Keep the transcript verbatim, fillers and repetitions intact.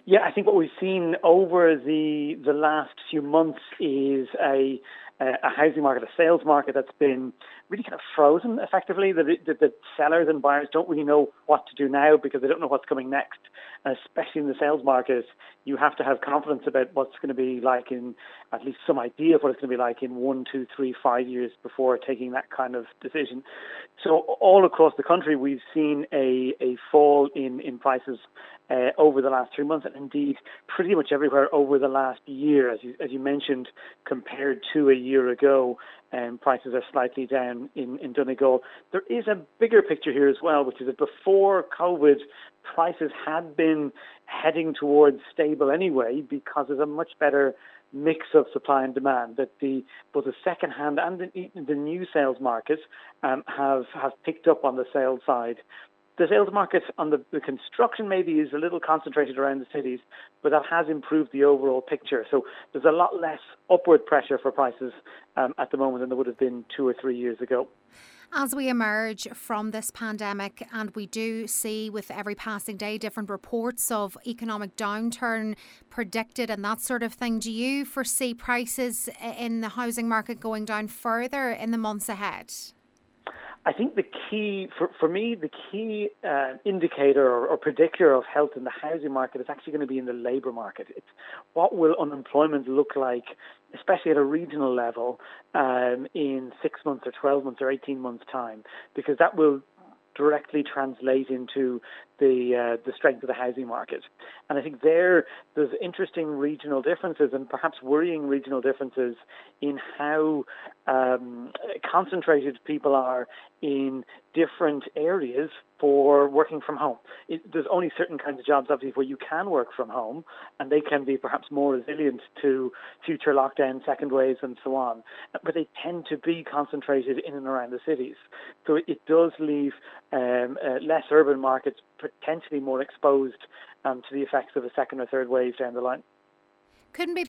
Yeah, I think what we've seen over the the last few months is a a housing market, a sales market that's been really kind of frozen effectively. That the, the sellers and buyers don't really know what to do now because they don't know what's coming next. And especially in the sales market, you have to have confidence about what's going to be like in, at least some idea of what it's going to be like in one, two, three, five years before taking that kind of decision. So all across the country, we've seen a, a fall in, in prices uh, over the last three months, and indeed pretty much everywhere over the last year, as you, as you mentioned, compared to a year ago. Um, prices are slightly down in, in Donegal. There is a bigger picture here as well, which is that before COVID, prices had been heading towards stable anyway because there's a much better mix of supply and demand, that the both the second-hand and the, the new sales market um, have, have picked up on the sales side. The sales market on the, the construction maybe is a little concentrated around the cities, but that has improved the overall picture. So there's a lot less upward pressure for prices um, at the moment than there would have been two or three years ago. As we emerge from this pandemic, and we do see with every passing day different reports of economic downturn predicted and that sort of thing, do you foresee prices in the housing market going down further in the months ahead? I think the key, for, for me, the key uh, indicator or, or predictor of health in the housing market is actually going to be in the labour market. It's what will unemployment look like, especially at a regional level, um, in six months or twelve months or eighteen months' time, because that will directly translate into the uh, the strength of the housing market. And I think there, there's interesting regional differences and perhaps worrying regional differences in how um, concentrated people are in different areas for working from home. It, there's only certain kinds of jobs, obviously, where you can work from home, and they can be perhaps more resilient to future lockdowns, second waves, and so on. But they tend to be concentrated in and around the cities. So it, it does leave um, uh, less urban markets potentially more exposed um, to the effects of a second or third wave down the line. Couldn't be